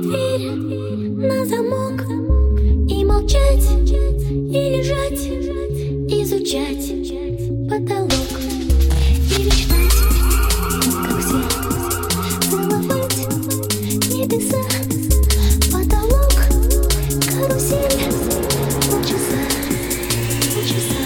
дверь на замок и молчать, и лежать, изучать потолок и мечтать, как все, целовать небеса, потолок, карусель, полчаса, полчаса.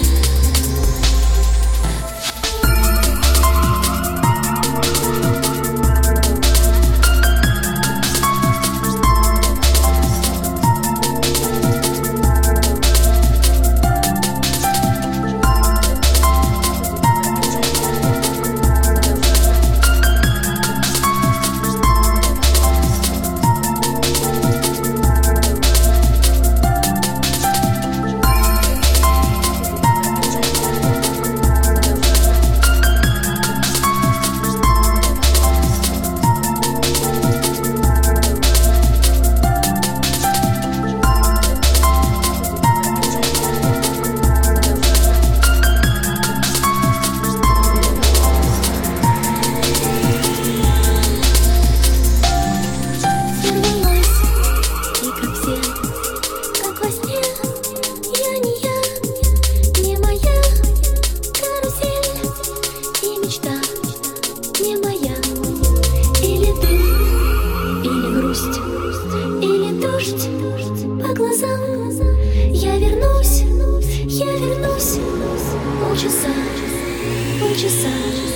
Полчаса, полчаса,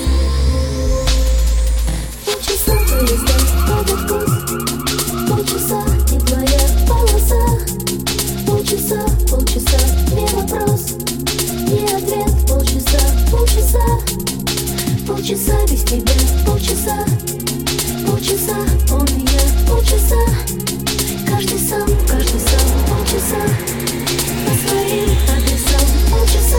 полчаса поезда под откос, полчаса не твоя полоса, полчаса, полчаса не вопрос, не ответ, полчаса, полчаса, полчаса без тебя, полчаса, полчаса он и я, полчаса, каждый сам, полчаса по своим адресам, полчаса.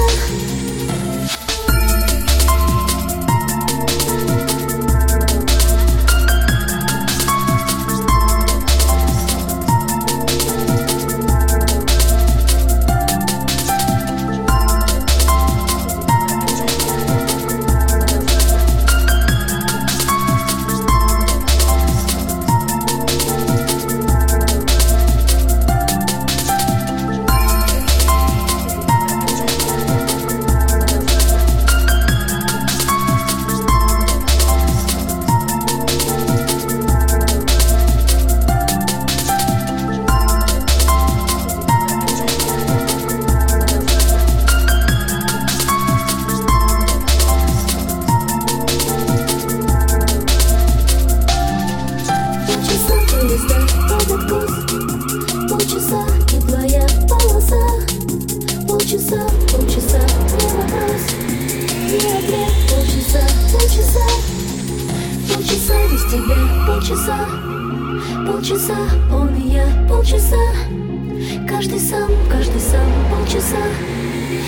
Полчаса не твоя полоса, полчаса, полчаса не вопрос, не ответ, полчаса, полчаса, полчаса без тебя, полчаса, полчаса он и я, полчаса, каждый сам, полчаса,